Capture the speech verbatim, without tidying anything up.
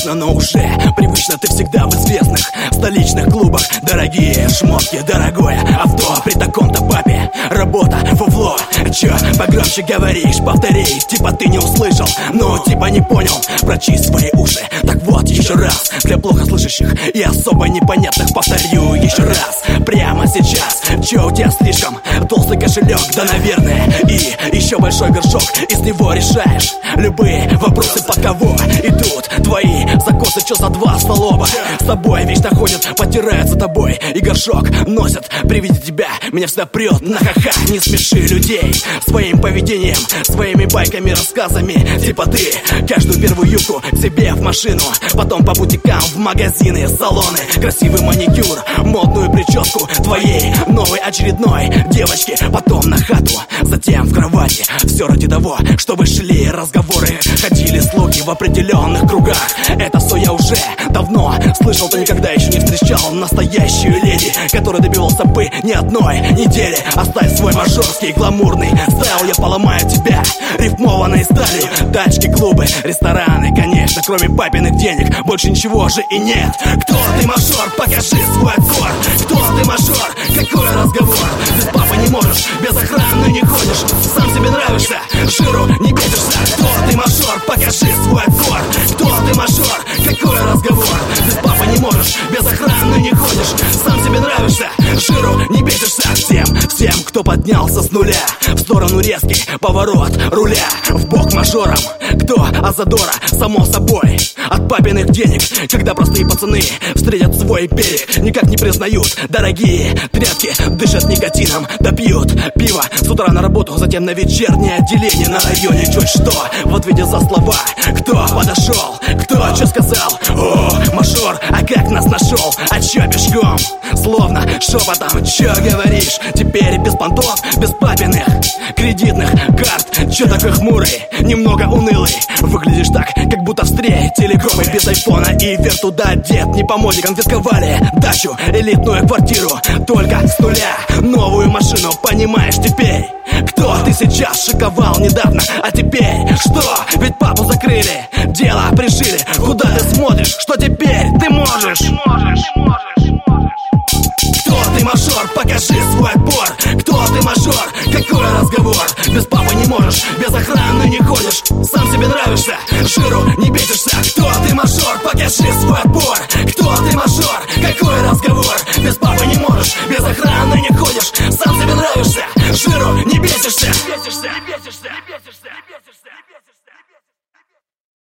непривычно, но уже привычно. Ты всегда в известных столичных клубах. Дорогие шмотки, дорогое авто. При таком-то папе работа, фуфло. Чё, погромче говоришь, повтори. Типа ты не услышал, ну типа не понял. Прочисть свои уши. Так вот, еще раз, для плохо слышащих и особо непонятных повторю еще раз. Прямо сейчас, чё у тебя слишком толстый кошелек? Да наверное, и еще большой горшок. Из него решаешь любые вопросы, под кого идут твои закосы. Чё за два столоба с тобой вечно ходят, потирают за тобой и горшок носят при виде тебя. Меня всегда прет на ха-ха. Не смеши людей своим поведением, своими байками, рассказами. Типа ты каждую первую юбку себе в машину, потом по бутикам, в магазины, салоны. Красивый маникюр, модную прическу твоей новой очередной девочки. Потом на хату, затем в кровати. Все ради того, чтобы шли разговоры, ходили слухи в определенных кругах. Это все я уже давно слышал. Ты никогда еще не встречал настоящую леди, которая добивался бы ни одной недели. Оставь свой мажорский гламурный стайл, я поломаю тебя рифмованной сталью. Тачки, клубы, рестораны, конечно, кроме папиных денег больше ничего же и нет. Кто ты, мажор? Покажи свой отбор. Кто ты, мажор? Какой разговор? Без папы не можешь, без охраны не ходишь, сам себе нравишься, жиру не бесишься. Кто ты, мажор? Покажи свой отбор. Кто ты, мажор? Какой разговор? Без папы не можешь, без охраны не ходишь, сам себе нравишься, жиру не бесишься. Всем, всем, кто поднялся с нуля, в сторону резкий поворот руля, в бок мажором, кто Азадора, само собой, от папиных денег. Когда простые пацаны встретят свой берег, никак не признают дорогие тряпки, дышат никотином, да пьют пиво с утра на работу, затем на вечернее отделение на районе. Чуть что в ответе за слова, кто подошел, кто что сказал. О, мажор, а как нас нашел? А чё пешком? Словно шепотом, чё говоришь? Теперь без понтов, без папиных кредитных карт. Чё такой хмурый, немного унылый? Выглядишь так, как будто встретили кровь. Без айфона и вверх туда одет, не по моде. Конфисковали дачу, элитную квартиру, только с нуля новую машину. Понимаешь теперь, кто ты сейчас? Шиковал недавно, а теперь что? Ведь папу закрыли, дело пришили. Куда ты смотришь? Что теперь ты можешь? Ты можешь, ты можешь. Кто ты, мажор? Покажи свой отбор. Кто ты, мажор? Какой разговор? Без папы не можешь, без охраны не ходишь, сам себе нравишься, жиру не бесишься. Кто ты, мажор? Покажи свой отбор. Кто ты, мажор? Какой разговор? Без папы не можешь, без охраны не ходишь, сам себе нравишься, жиру не бесишься. Не бесишься, не бесишься, не бесишься.